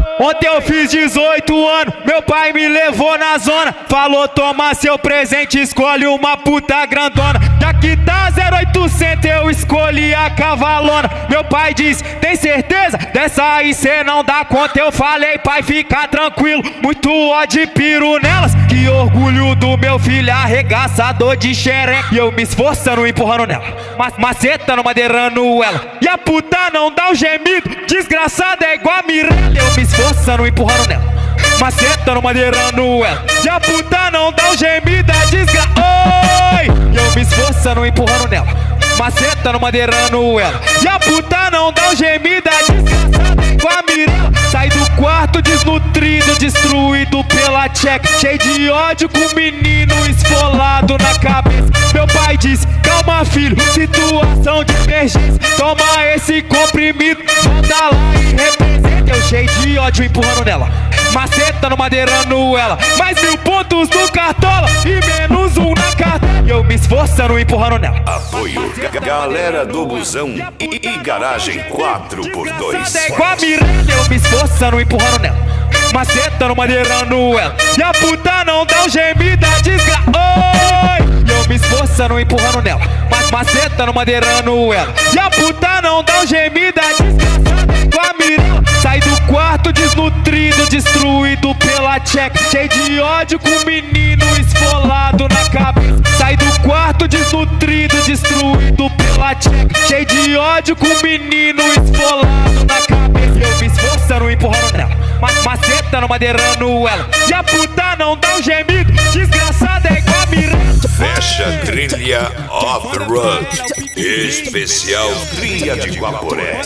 Ontem eu fiz 18 anos, meu pai me levou na zona. Falou, toma seu presente, escolhe uma puta grandona. Já que tá 0800, eu escolhi a cavalona. Meu pai disse, tem certeza? Dessa aí cê não dá conta. Eu falei, pai, fica tranquilo, muito ódio e piro nelas. Que orgulho do meu filho, arregaçador de xereca. E eu me esforçando, empurrando nela, macetando, madeirando ela. E a puta não dá um gemido, desgraçada é igual a Mirella. Eu me esforçando, empurrando nela, macetando, madeirando ela. E a puta não dá um gemido, Oi! E eu me esforçando, empurrando nela, macetando, madeirando ela. E a puta não dá um gemido, desgraçada é igual a Mirella. Sai do quarto desnutrido, destruído pela check, cheio de ódio com o menino esfolado na cabeça. Meu pai disse, calma filho, situação de emergência. Toma esse comprimido, manda lá e representa. Eu cheio de ódio empurrando nela, macetando, madeirando ela. Mais 1000 pontos no cartola e menos um na carta. E eu me esforçando, empurrando nela. Apoio Galera do Busão e Garagem 4x2. É igual a Mirella, eu me esforçando, empurrando nela, macetando, madeirando ela. E a puta não dá um gemido, Oi! E eu me esforçando, empurrando nela, macetando, madeirando ela. E a puta não dá um gemido, desgraçada é igual a Mirella. Sai do quarto desnutrido, destruído pela check, cheio de ódio com o menino esfolado na cabeça. Sai do quarto desnutrido, destruído pela check, cheio de ódio com o menino esfolado na cabeça. Eu me esforçando, empurrando nela, macetando, madeirando ela. E a puta não dá um gemido, desgraçada é igual a Mirella. Fecha trilha Off the Road, especial Trilha de Guaporé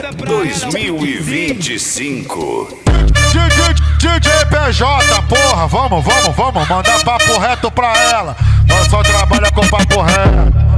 2025. DJ PJ, porra, vamos mandar papo reto pra ela. Nós só trabalha com papo reto.